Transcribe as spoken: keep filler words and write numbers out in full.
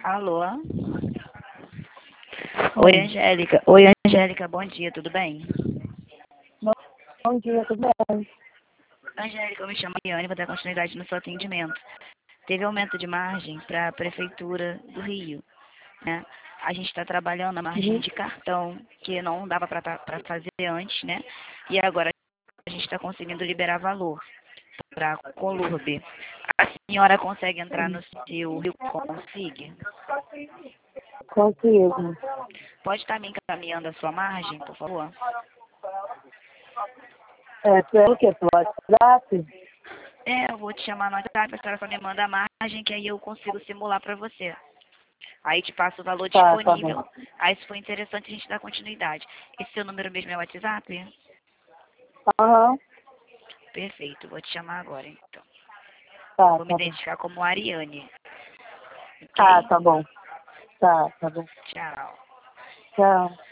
Alô? Oi, Oi. Angélica. Oi, Angélica, bom dia, tudo bem? Bom dia, tudo bem? Angélica, eu me chamo Iane, vou dar continuidade no seu atendimento. Teve aumento de margem para a Prefeitura do Rio, né? A gente está trabalhando a margem Uhum. de cartão, que não dava para fazer antes, né? E agora a gente está conseguindo liberar valor para a Colurb. A senhora consegue entrar no seu Rio Consig? Consigo. Pode estar me encaminhando a sua margem, por favor? É, pelo que? Pelo WhatsApp? É, eu vou te chamar no WhatsApp, a senhora só me manda a margem, que aí eu consigo simular para você. Aí te passo o valor Tá, tá bom. disponível. Aí, se for interessante, a gente dá continuidade. Esse seu número mesmo é o WhatsApp? Aham. Perfeito, vou te chamar agora, então. Tá, Vou me tá bom. identificar como Ariane, Tá, ok? tá bom. Tá, tá bom. Tchau. Tchau.